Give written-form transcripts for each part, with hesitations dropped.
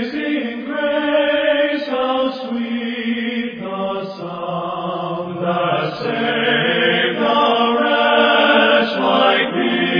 Amazing grace, how sweet the sound that saved a wretch like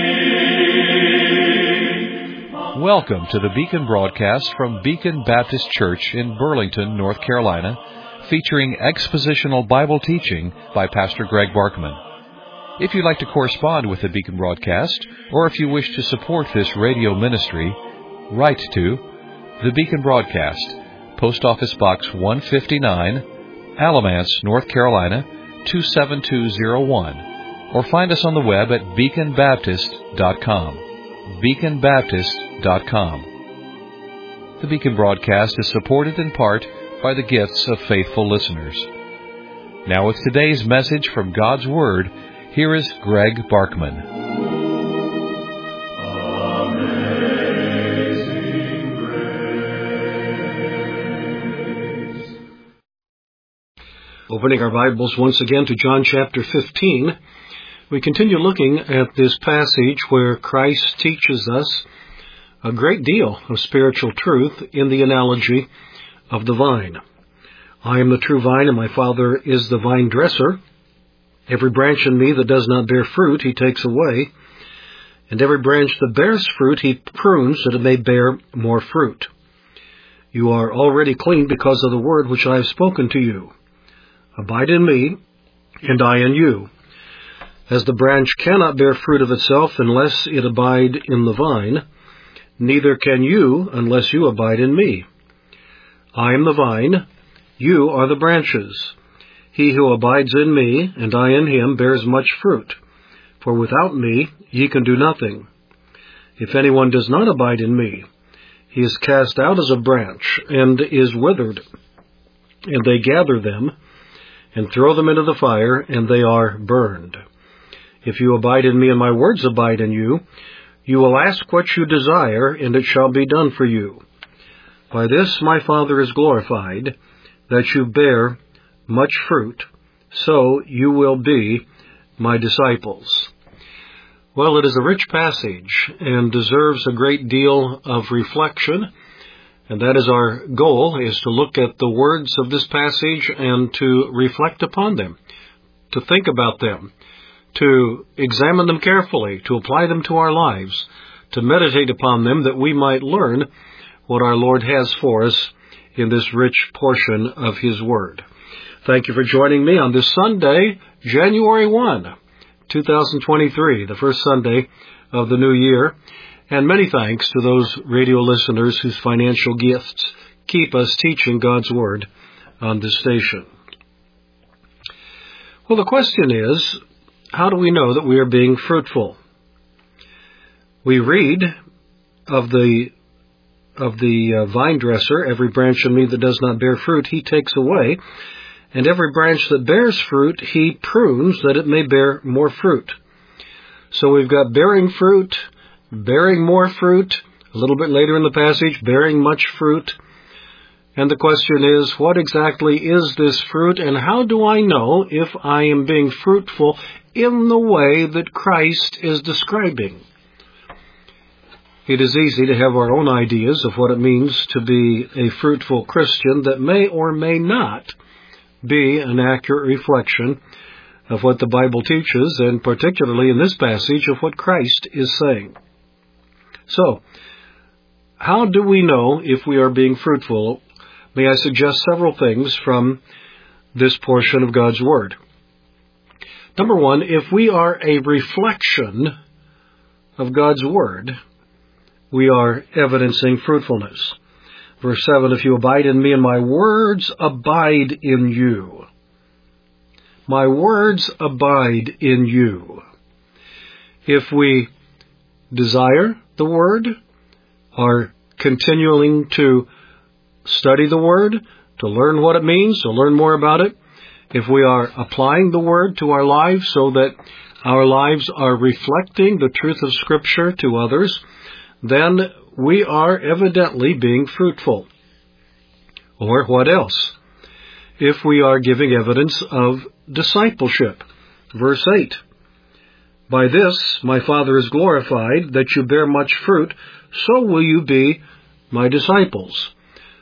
me. Welcome to the Beacon broadcast from Beacon Baptist Church in Burlington, North Carolina, featuring expositional Bible teaching by Pastor Greg Barkman. If you'd like to correspond with the Beacon broadcast, or if you wish to support this radio ministry, write to the Beacon Broadcast, Post Office Box 159, Alamance, North Carolina 27201, or find us on the web at beaconbaptist.com. beaconbaptist.com. The Beacon Broadcast is supported in part by the gifts of faithful listeners. Now with today's message from God's Word, here is Greg Barkman. Opening our Bibles once again to John chapter 15, we continue looking at this passage where Christ teaches us a great deal of spiritual truth in the analogy of the vine. I am the true vine, and my Father is the vine dresser. Every branch in me that does not bear fruit, he takes away, and every branch that bears fruit, he prunes, that it may bear more fruit. You are already clean because of the word which I have spoken to you. Abide in me, and I in you. As the branch cannot bear fruit of itself unless it abide in the vine, neither can you unless you abide in me. I am the vine, you are the branches. He who abides in me, and I in him, bears much fruit. For without me ye can do nothing. If anyone does not abide in me, he is cast out as a branch, and is withered. And they gather them, and throw them into the fire, and they are burned. If you abide in me, and my words abide in you, you will ask what you desire, and it shall be done for you. By this my Father is glorified, that you bear much fruit, so you will be my disciples. Well, it is a rich passage, and deserves a great deal of reflection. And that is our goal, is to look at the words of this passage and to reflect upon them, to think about them, to examine them carefully, to apply them to our lives, to meditate upon them that we might learn what our Lord has for us in this rich portion of His Word. Thank you for joining me on this Sunday, January 1, 2023, the first Sunday of the new year. And many thanks to those radio listeners whose financial gifts keep us teaching God's Word on this station. Well, the question is, how do we know that we are being fruitful? We read of the vine dresser, every branch in me that does not bear fruit, he takes away, and every branch that bears fruit, he prunes, that it may bear more fruit. So we've got bearing fruit, bearing more fruit, a little bit later in the passage, bearing much fruit. And the question is, what exactly is this fruit, and how do I know if I am being fruitful in the way that Christ is describing? It is easy to have our own ideas of what it means to be a fruitful Christian that may or may not be an accurate reflection of what the Bible teaches, and particularly in this passage of what Christ is saying. So, how do we know if we are being fruitful? May I suggest several things from this portion of God's Word. Number one, if we are a reflection of God's Word, we are evidencing fruitfulness. Verse 7, if you abide in me and my words abide in you. My words abide in you. If we desire the Word, are continuing to study the Word, to learn what it means, to learn more about it, if we are applying the Word to our lives so that our lives are reflecting the truth of Scripture to others, then we are evidently being fruitful. Or what else? If we are giving evidence of discipleship. Verse 8, by this my Father is glorified, that you bear much fruit, so will you be my disciples.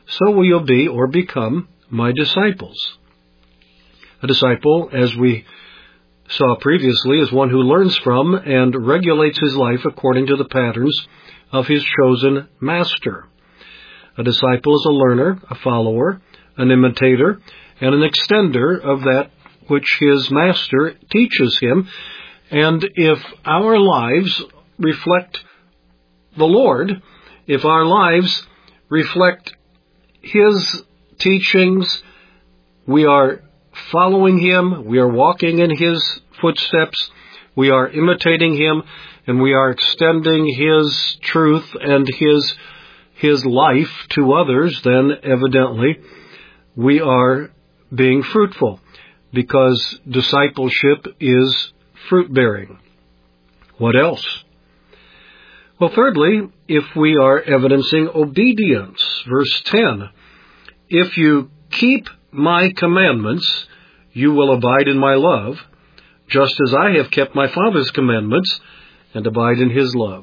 so will you be or become my disciples. A disciple, as we saw previously, is one who learns from and regulates his life according to the patterns of his chosen master. A disciple is a learner, a follower, an imitator, and an extender of that which his master teaches him. And if our lives reflect the Lord, if our lives reflect his teachings, we are following him, we are walking in his footsteps, we are imitating him, and we are extending his truth and his life to others, then evidently we are being fruitful, because discipleship is fruit-bearing. What else? Well, thirdly, if we are evidencing obedience, verse 10, if you keep my commandments, you will abide in my love, just as I have kept my Father's commandments and abide in his love.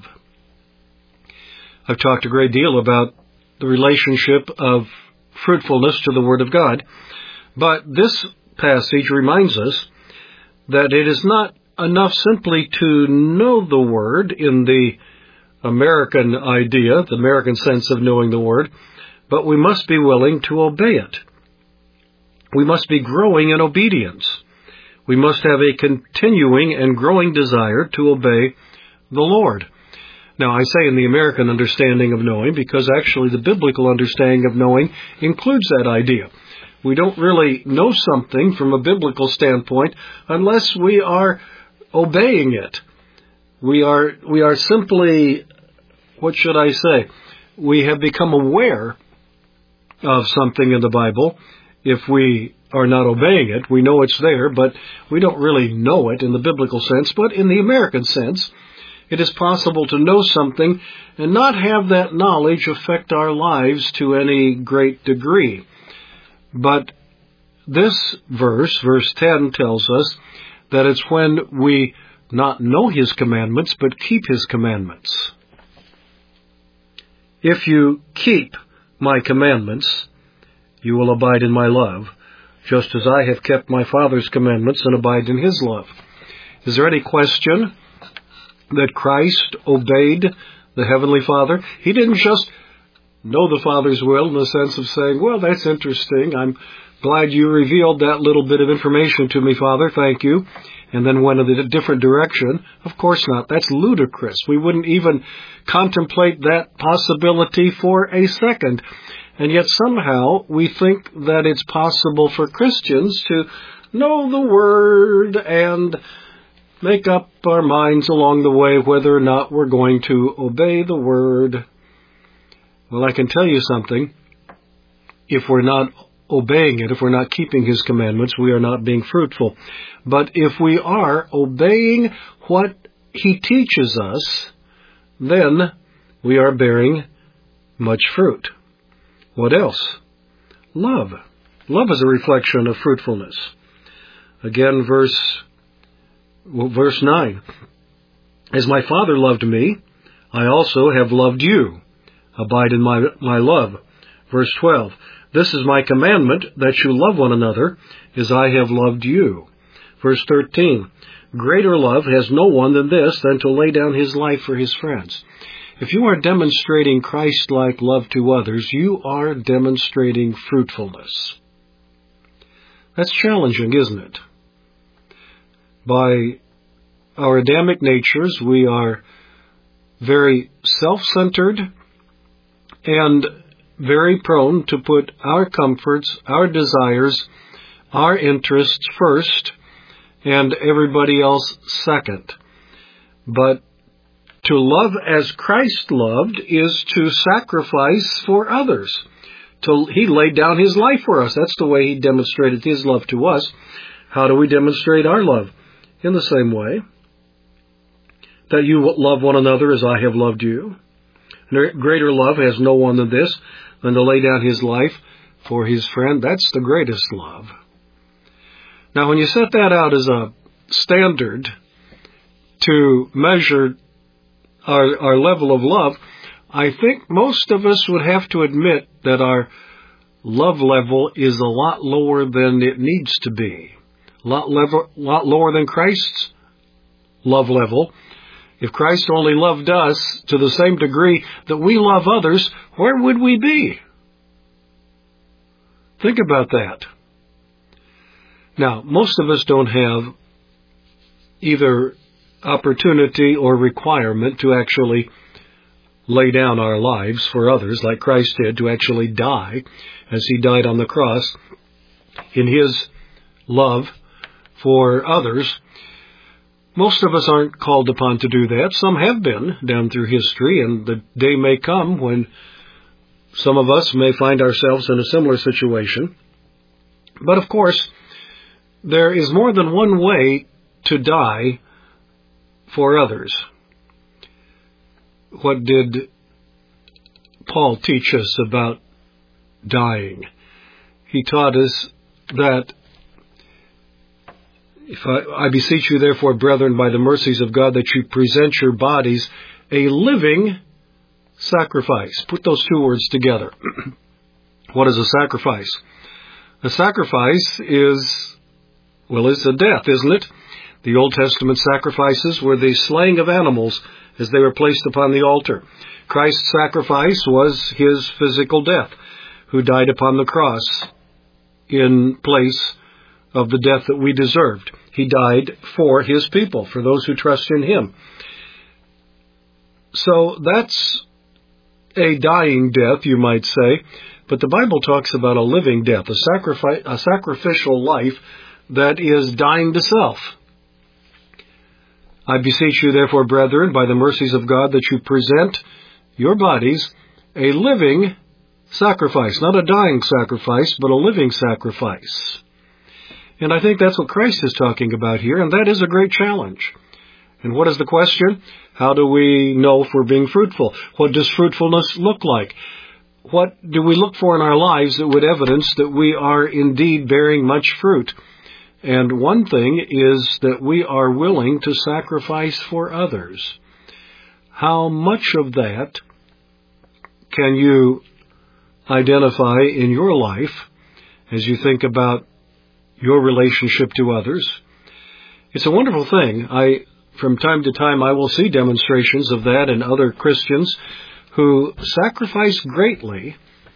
I've talked a great deal about the relationship of fruitfulness to the Word of God, but this passage reminds us that it is not enough simply to know the Word in the American idea, the American sense of knowing the Word, but we must be willing to obey it. We must be growing in obedience. We must have a continuing and growing desire to obey the Lord. Now, I say in the American understanding of knowing because actually the biblical understanding of knowing includes that idea. We don't really know something from a biblical standpoint unless we are obeying it. We are simply, what should I say? We have become aware of something in the Bible. If we are not obeying it, we know it's there, but we don't really know it in the biblical sense. But in the American sense, it is possible to know something and not have that knowledge affect our lives to any great degree. But this verse 10, tells us that it's when we not know his commandments, but keep his commandments. If you keep my commandments, you will abide in my love, just as I have kept my Father's commandments and abide in his love. Is there any question that Christ obeyed the Heavenly Father? He didn't just know the Father's will in the sense of saying, well, that's interesting. I'm glad you revealed that little bit of information to me, Father. Thank you. And then went in a different direction. Of course not. That's ludicrous. We wouldn't even contemplate that possibility for a second. And yet somehow we think that it's possible for Christians to know the Word and make up our minds along the way whether or not we're going to obey the Word. Well, I can tell you something. If we're not obeying it, if we're not keeping his commandments, we are not being fruitful. But if we are obeying what he teaches us, then we are bearing much fruit. What else? Love. Love is a reflection of fruitfulness. Again, verse 9. As my Father loved me, I also have loved you. Abide in my love. Verse 12. This is my commandment, that you love one another, as I have loved you. Verse 13. Greater love has no one than this, than to lay down his life for his friends. If you are demonstrating Christ-like love to others, you are demonstrating fruitfulness. That's challenging, isn't it? By our Adamic natures, we are very self-centered and very prone to put our comforts, our desires, our interests first, and everybody else second. But to love as Christ loved is to sacrifice for others. He laid down his life for us. That's the way he demonstrated his love to us. How do we demonstrate our love? In the same way that you love one another as I have loved you. Greater love has no one than this, than to lay down his life for his friend. That's the greatest love. Now, when you set that out as a standard to measure our level of love, I think most of us would have to admit that our love level is a lot lower than it needs to be. A lot lower than Christ's love level. If Christ only loved us to the same degree that we love others, where would we be? Think about that. Now, most of us don't have either opportunity or requirement to actually lay down our lives for others like Christ did, to actually die as He died on the cross in His love for others. Most of us aren't called upon to do that. Some have been down through history, and the day may come when some of us may find ourselves in a similar situation. But of course, there is more than one way to die for others. What did Paul teach us about dying? He taught us that, I beseech you, therefore, brethren, by the mercies of God, that you present your bodies a living sacrifice. Put those two words together. What is a sacrifice? A sacrifice is a death, isn't it? The Old Testament sacrifices were the slaying of animals as they were placed upon the altar. Christ's sacrifice was His physical death, who died upon the cross in place of the death that we deserved. He died for His people, for those who trust in Him. So that's a dying death, you might say, but the Bible talks about a living death, a sacrificial life that is dying to self. I beseech you, therefore, brethren, by the mercies of God, that you present your bodies a living sacrifice, not a dying sacrifice, but a living sacrifice. And I think that's what Christ is talking about here, and that is a great challenge. And what is the question? How do we know if we're being fruitful? What does fruitfulness look like? What do we look for in our lives that would evidence that we are indeed bearing much fruit? And one thing is that we are willing to sacrifice for others. How much of that can you identify in your life as you think about your relationship to others? It's a wonderful thing. From time to time, I will see demonstrations of that in other Christians who sacrifice greatly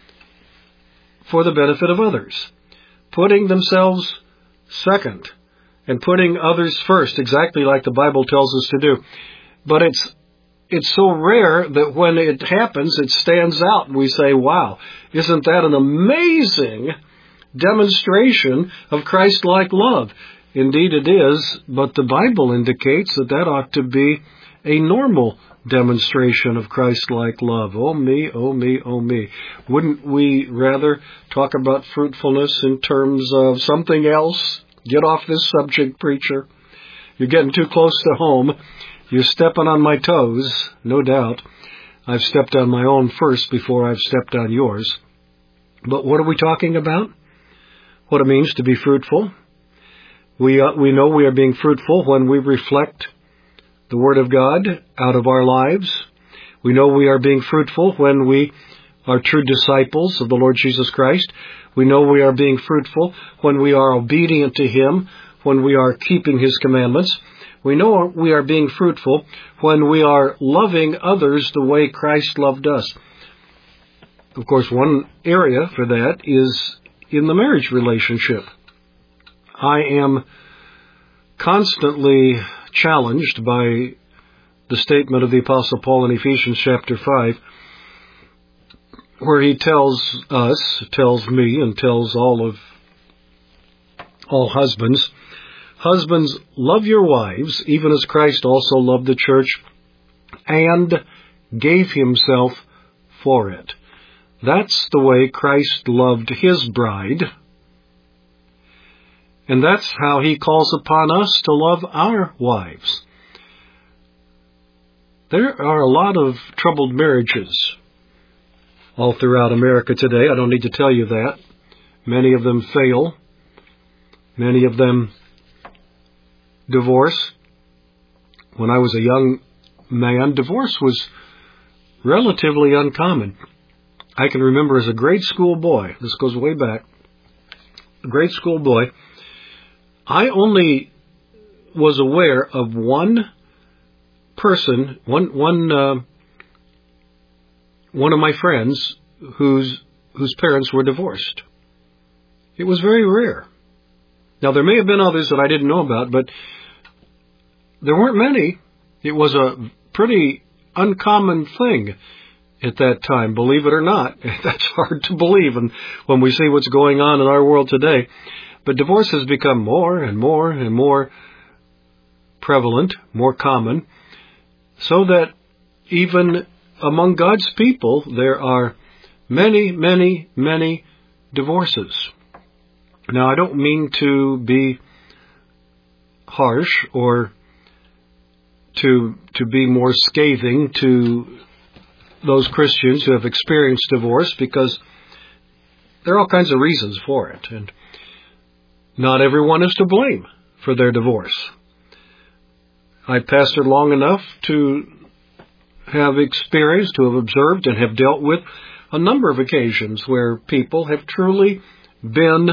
for the benefit of others, putting themselves second and putting others first, exactly like the Bible tells us to do. But it's so rare that when it happens, it stands out and we say, wow, isn't that an amazing demonstration of Christ-like love? Indeed it is, but the Bible indicates that ought to be a normal demonstration of Christ-like love. Oh me, oh me, oh me. Wouldn't we rather talk about fruitfulness in terms of something else? Get off this subject, preacher. You're getting too close to home. You're stepping on my toes, no doubt. I've stepped on my own first before I've stepped on yours. But what are we talking about? What it means to be fruitful? We know we are being fruitful when we reflect the Word of God out of our lives. We know we are being fruitful when we are true disciples of the Lord Jesus Christ. We know we are being fruitful when we are obedient to Him, when we are keeping His commandments. We know we are being fruitful when we are loving others the way Christ loved us. Of course, one area for that is in the marriage relationship. I am constantly challenged by the statement of the Apostle Paul in Ephesians chapter 5, where he tells me, and tells all husbands, husbands, love your wives, even as Christ also loved the church and gave Himself for it. That's the way Christ loved His bride. And that's how He calls upon us to love our wives. There are a lot of troubled marriages all throughout America today. I don't need to tell you that. Many of them fail. Many of them divorce. When I was a young man, divorce was relatively uncommon. I can remember as a grade school boy, this goes way back, a grade school boy, I only was aware of one person, one of my friends whose parents were divorced. It was very rare. Now, there may have been others that I didn't know about, but there weren't many. It was a pretty uncommon thing at that time, believe it or not. That's hard to believe when we see what's going on in our world today. But divorce has become more and more and more prevalent, more common, so that even among God's people, there are many, many, many divorces. Now, I don't mean to be harsh or to be more scathing to those Christians who have experienced divorce, because there are all kinds of reasons for it, and not everyone is to blame for their divorce. I pastored long enough to have experienced, to have observed, and have dealt with a number of occasions where people have truly been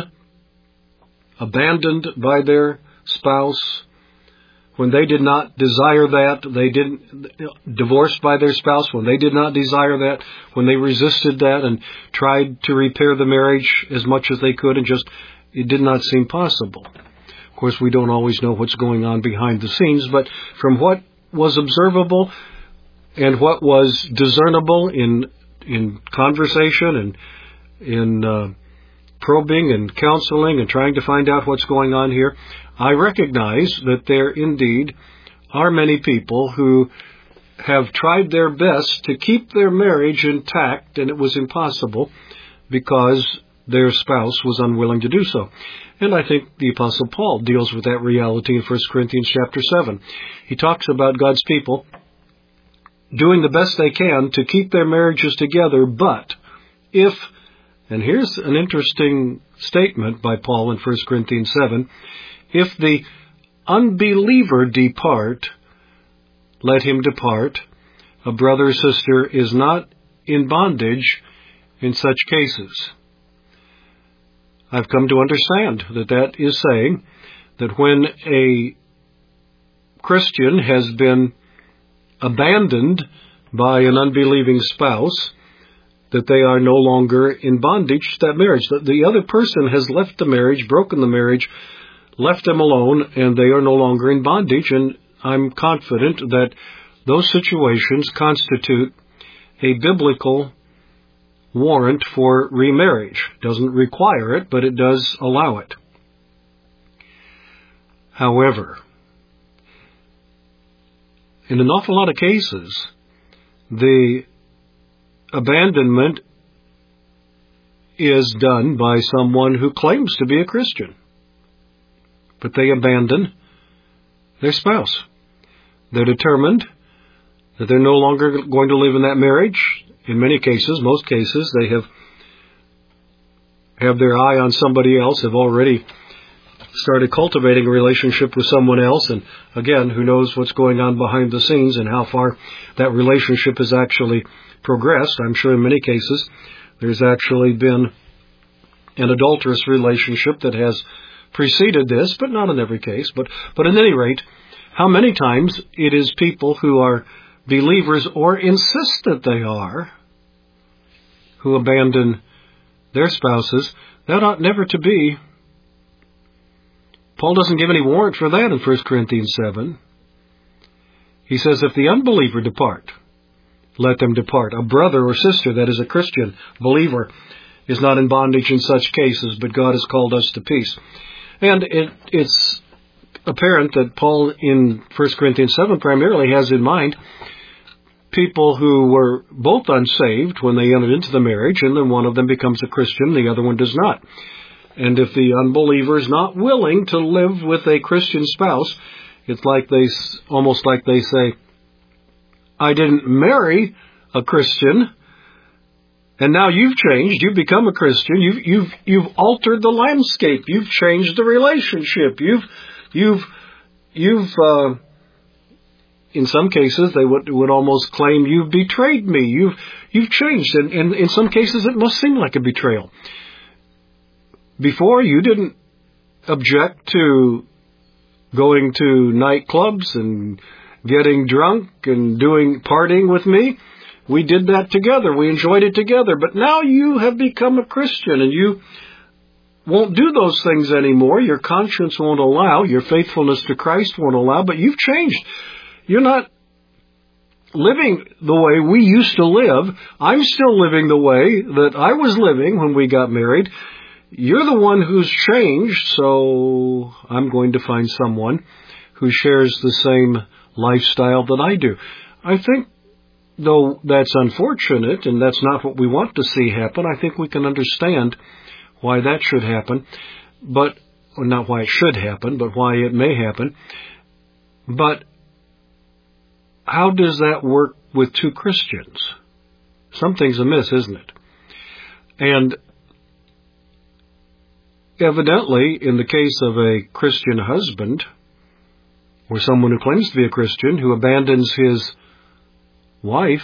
abandoned by their spouse when they did not desire that. They didn't, divorced by their spouse when they did not desire that, when they resisted that and tried to repair the marriage as much as they could, and just, it did not seem possible. Of course, we don't always know what's going on behind the scenes, but from what was observable and what was discernible in conversation and in probing and counseling and trying to find out what's going on here, I recognize that there indeed are many people who have tried their best to keep their marriage intact, and it was impossible because their spouse was unwilling to do so. And I think the Apostle Paul deals with that reality in 1 Corinthians chapter 7. He talks about God's people doing the best they can to keep their marriages together, but if, and here's an interesting statement by Paul in 1 Corinthians 7, if the unbeliever depart, let him depart. A brother or sister is not in bondage in such cases. I've come to understand that is saying that when a Christian has been abandoned by an unbelieving spouse, that they are no longer in bondage to that marriage. That the other person has left the marriage, broken the marriage, left them alone, and they are no longer in bondage. And I'm confident that those situations constitute a biblical warrant for remarriage. Doesn't require it, but it does allow it. However, in an awful lot of cases, the abandonment is done by someone who claims to be a Christian, but they abandon their spouse. They're determined that they're no longer going to live in that marriage. In many cases, most cases, they have their eye on somebody else, have already started cultivating a relationship with someone else, and again, who knows what's going on behind the scenes and how far that relationship has actually progressed. I'm sure in many cases there's actually been an adulterous relationship that has preceded this, but not in every case. But at any rate, how many times it is people who are believers or insist that they are, who abandon their spouses. That ought never to be. Paul doesn't give any warrant for that in 1 Corinthians 7. He says, if the unbeliever depart, let them depart. A brother or sister that is a Christian believer is not in bondage in such cases, but God has called us to peace. And it's apparent that Paul in 1 Corinthians 7 primarily has in mind people who were both unsaved when they entered into the marriage, and then one of them becomes a Christian, the other one does not. And if the unbeliever is not willing to live with a Christian spouse, it's almost like they say, I didn't marry a Christian, and now you've changed. You've become a Christian. You've altered the landscape. You've changed the relationship. You've in some cases, they would almost claim, you've betrayed me, you've changed. And in some cases, it must seem like a betrayal. Before, you didn't object to going to nightclubs and getting drunk and partying with me. We did that together. We enjoyed it together. But now you have become a Christian and you won't do those things anymore. Your conscience won't allow. Your faithfulness to Christ won't allow. But you've changed. You're not living the way we used to live. I'm still living the way that I was living when we got married. You're the one who's changed, so I'm going to find someone who shares the same lifestyle that I do. I think, though that's unfortunate and that's not what we want to see happen, I think we can understand why that should happen, or not why it should happen, but why it may happen. But how does that work with two Christians? Something's amiss, isn't it? And evidently, in the case of a Christian husband, or someone who claims to be a Christian, who abandons his wife,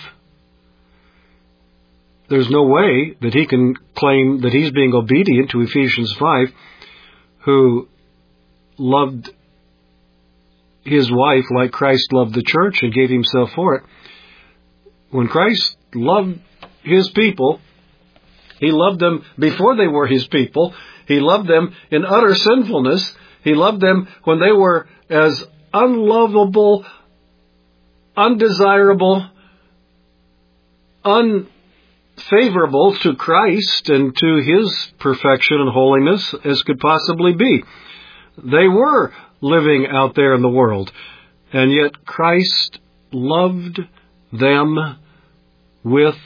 there's no way that he can claim that he's being obedient to Ephesians 5, who loved his wife like Christ loved the church and gave himself for it. When Christ loved his people, he loved them before they were his people. He loved them in utter sinfulness. He loved them when they were as unlovable, undesirable, unfavorable to Christ and to his perfection and holiness as could possibly be. They were living out there in the world, and yet Christ loved them with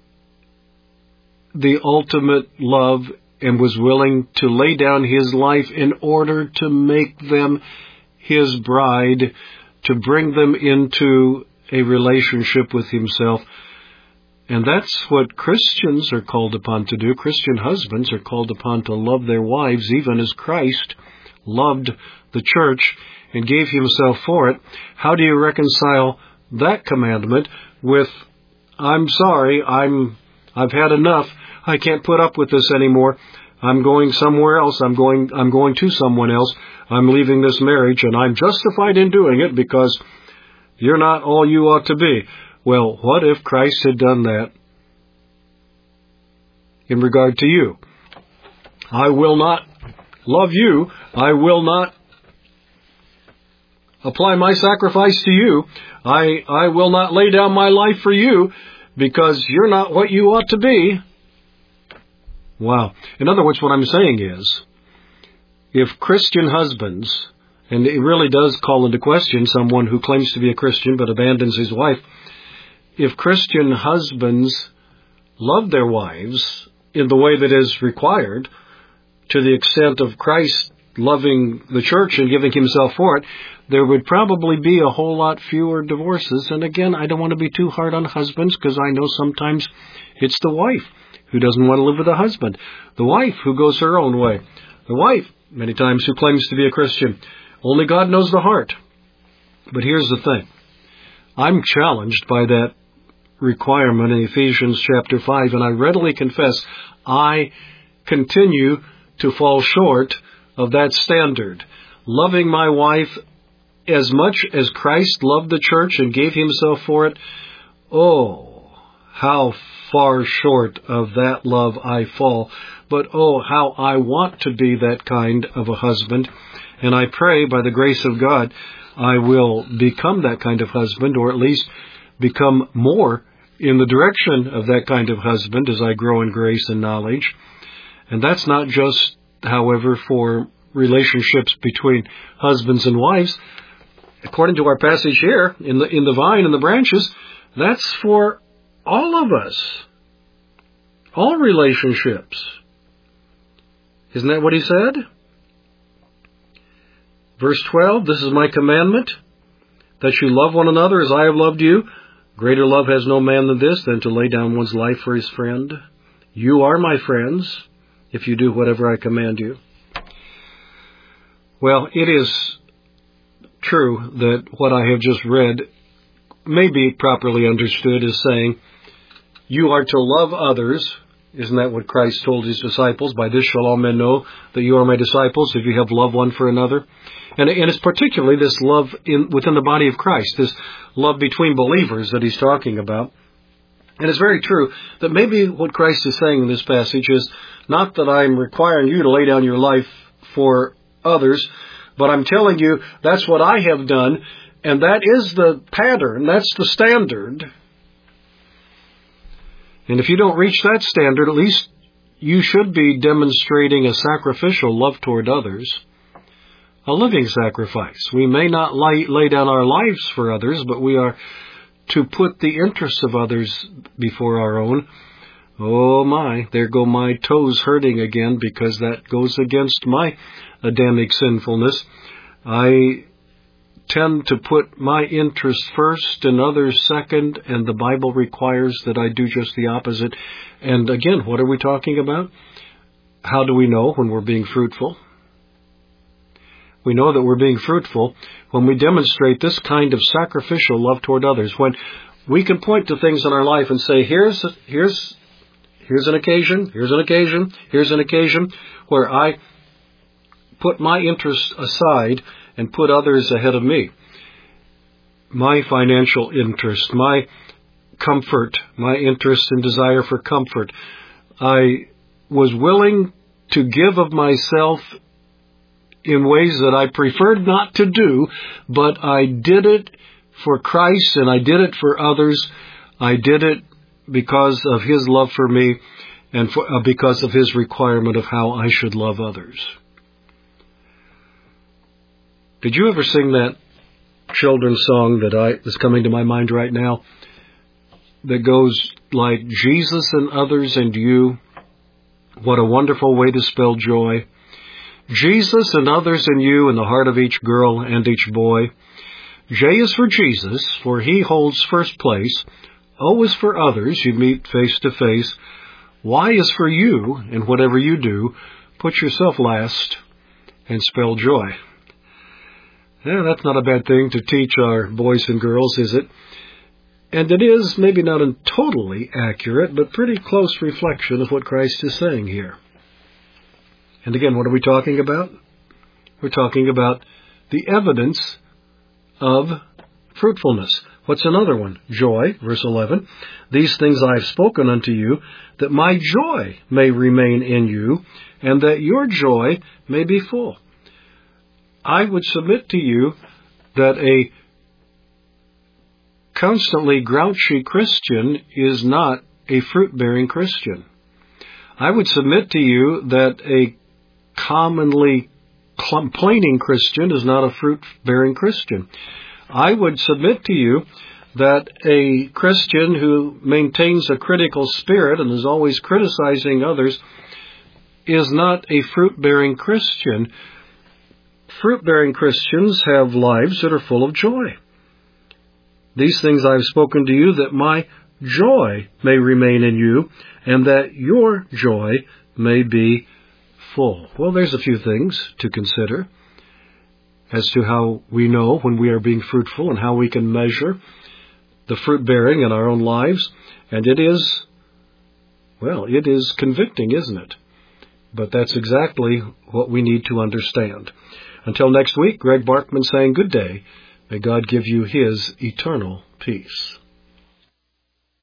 the ultimate love and was willing to lay down his life in order to make them his bride, to bring them into a relationship with himself. And that's what Christians are called upon to do. Christian husbands are called upon to love their wives even as Christ loved the church and gave himself for it. How do you reconcile that commandment with, I'm sorry, I've had enough, I can't put up with this anymore, I'm going somewhere else, I'm going to someone else, I'm leaving this marriage, and I'm justified in doing it because you're not all you ought to be. Well, what if Christ had done that in regard to you? I will not love you, I will not apply my sacrifice to you, I will not lay down my life for you because you're not what you ought to be. Wow. In other words, what I'm saying is, if Christian husbands, and it really does call into question someone who claims to be a Christian but abandons his wife, if Christian husbands love their wives in the way that is required, to the extent of Christ loving the church and giving himself for it, there would probably be a whole lot fewer divorces. And again, I don't want to be too hard on husbands because I know sometimes it's the wife who doesn't want to live with the husband, the wife who goes her own way, the wife, many times, who claims to be a Christian. Only God knows the heart. But here's the thing. I'm challenged by that requirement in Ephesians chapter 5, and I readily confess I continue to fall short of that standard. Loving my wife as much as Christ loved the church and gave himself for it, oh, how far short of that love I fall. But oh, how I want to be that kind of a husband. And I pray by the grace of God I will become that kind of husband, or at least become more in the direction of that kind of husband as I grow in grace and knowledge. And that's not just, however, for relationships between husbands and wives. According to our passage here, in the vine and the branches, that's for all of us. All relationships. Isn't that what he said? Verse 12, this is my commandment, that you love one another as I have loved you. Greater love has no man than this, than to lay down one's life for his friend. You are my friends, if you do whatever I command you. Well, it is true that what I have just read may be properly understood as saying, you are to love others. Isn't that what Christ told his disciples? By this shall all men know that you are my disciples, if you have love one for another. And it's particularly this love within the body of Christ, this love between believers that he's talking about. And it's very true that maybe what Christ is saying in this passage is not that I'm requiring you to lay down your life for others, but I'm telling you that's what I have done, and that is the pattern, that's the standard. And if you don't reach that standard, at least you should be demonstrating a sacrificial love toward others, a living sacrifice. We may not lay down our lives for others, but we are to put the interests of others before our own. Oh my, there go my toes hurting again, because that goes against my Adamic sinfulness. I tend to put my interests first and others second, and the Bible requires that I do just the opposite. And again, what are we talking about? How do we know when we're being fruitful? We know that we're being fruitful when we demonstrate this kind of sacrificial love toward others, when we can point to things in our life and say, here's an occasion where I put my interests aside and put others ahead of me. My financial interest, my comfort, my interest and desire for comfort. I was willing to give of myself in ways that I preferred not to do, but I did it for Christ and I did it for others. I did it because of his love for me and because of his requirement of how I should love others. Did you ever sing that children's song that's coming to my mind right now, that goes like, Jesus and others and you, what a wonderful way to spell joy. Jesus and others and you in the heart of each girl and each boy. J is for Jesus, for he holds first place. O is for others, you meet face to face. Y is for you, and whatever you do, put yourself last and spell joy. Yeah, that's not a bad thing to teach our boys and girls, is it? And it is maybe not a totally accurate, but pretty close reflection of what Christ is saying here. And again, what are we talking about? We're talking about the evidence of fruitfulness. What's another one? Joy, verse 11. These things I have spoken unto you, that my joy may remain in you, and that your joy may be full. I would submit to you that a constantly grouchy Christian is not a fruit-bearing Christian. I would submit to you that a commonly complaining Christian is not a fruit-bearing Christian. I would submit to you that a Christian who maintains a critical spirit and is always criticizing others is not a fruit-bearing Christian. Fruit-bearing Christians have lives that are full of joy. These things I have spoken to you, that my joy may remain in you, and that your joy may be full. Well, there's a few things to consider as to how we know when we are being fruitful and how we can measure the fruit bearing in our own lives. And it is convicting, isn't it? But that's exactly what we need to understand. Until next week, Greg Barkman saying good day. May God give you his eternal peace.